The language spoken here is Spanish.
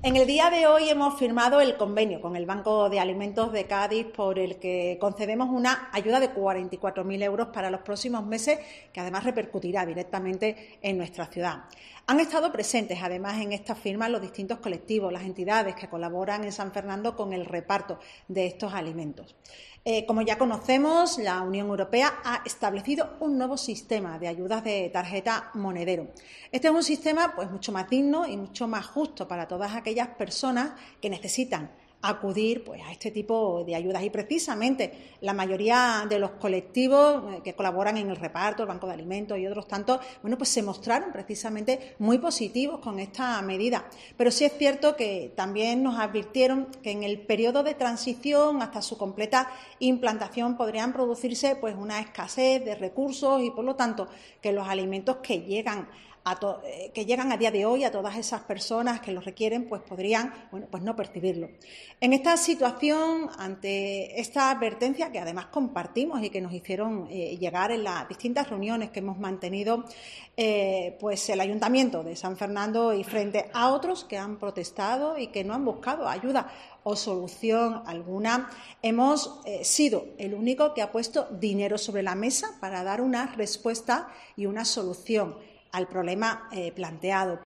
En el día de hoy hemos firmado el convenio con el Banco de Alimentos de Cádiz por el que concedemos una ayuda de 44.000 euros para los próximos meses, que además repercutirá directamente en nuestra ciudad. Han estado presentes además en esta firma los distintos colectivos, las entidades que colaboran en San Fernando con el reparto de estos alimentos. Como ya conocemos, la Unión Europea ha establecido un nuevo sistema de ayudas de tarjeta monedero. Este es un sistema mucho más digno y mucho más justo para todas aquellas personas que necesitan acudir a este tipo de ayudas, y precisamente la mayoría de los colectivos que colaboran en el reparto, el Banco de Alimentos y otros tantos, se mostraron precisamente muy positivos con esta medida. Pero sí es cierto que también nos advirtieron que en el periodo de transición hasta su completa implantación podrían producirse una escasez de recursos y, por lo tanto, que los alimentos que llegan a día de hoy a todas esas personas que los requieren, podrían no percibirlo. En esta situación, ante esta advertencia que además compartimos y que nos hicieron llegar en las distintas reuniones que hemos mantenido, el Ayuntamiento de San Fernando, y frente a otros que han protestado y que no han buscado ayuda o solución alguna, hemos sido el único que ha puesto dinero sobre la mesa para dar una respuesta y una solución al problema planteado.